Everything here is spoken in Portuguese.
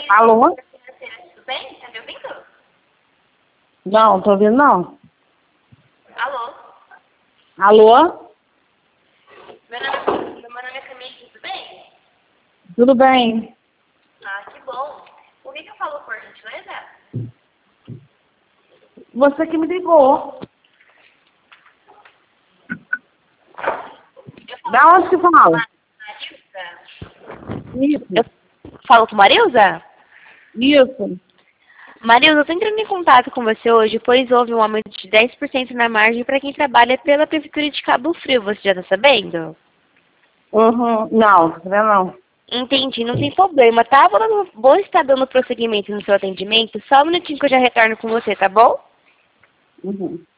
Alô? Tudo bem? Tá me ouvindo? Não, tô ouvindo não. Alô? Alô? Meu nome é Camille, tudo bem? Tudo bem? Ah, que bom. O que eu falo, por gentileza? Você que me ligou. Da onde que fala? Marilza? Isso. Eu falo com Marilza? Isso. Marilza, eu tô entrando em contato com você hoje, pois houve um aumento de 10% na margem para quem trabalha pela Prefeitura de Cabo Frio. Você já tá sabendo? Uhum. Não, não. Entendi, não tem problema, tá? Vou estar dando prosseguimento no seu atendimento. Só um minutinho que eu já retorno com você, tá bom? Uhum.